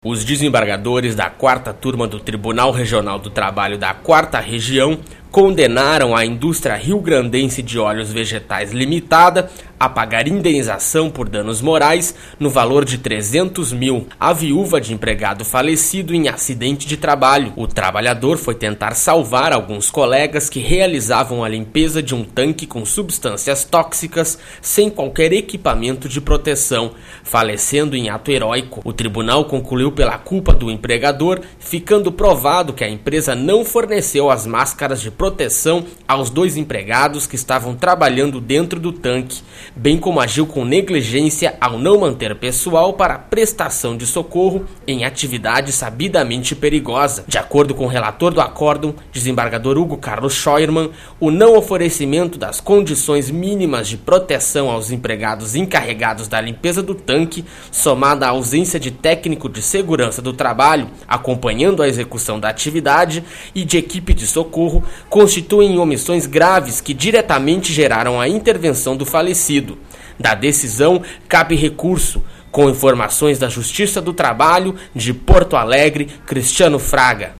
Os desembargadores da 4ª Turma do Tribunal Regional do Trabalho da 4ª Região condenaram a indústria rio-grandense de óleos vegetais limitada a pagar indenização por danos morais no valor de 300 mil à viúva de empregado falecido em acidente de trabalho. O trabalhador foi tentar salvar alguns colegas que realizavam a limpeza de um tanque com substâncias tóxicas sem qualquer equipamento de proteção, falecendo em ato heróico. O tribunal concluiu pela culpa do empregador, ficando provado que a empresa não forneceu as máscaras de proteção aos 2 empregados que estavam trabalhando dentro do tanque, bem como agiu com negligência ao não manter pessoal para prestação de socorro em atividade sabidamente perigosa. De acordo com o relator do acórdão, desembargador Hugo Carlos Scheuermann, o não oferecimento das condições mínimas de proteção aos empregados encarregados da limpeza do tanque, somada à ausência de técnico de segurança do trabalho acompanhando a execução da atividade e de equipe de socorro, constituem omissões graves que diretamente geraram a intervenção do falecido. Da decisão, cabe recurso, com informações da Justiça do Trabalho de Porto Alegre, Cristiano Fraga.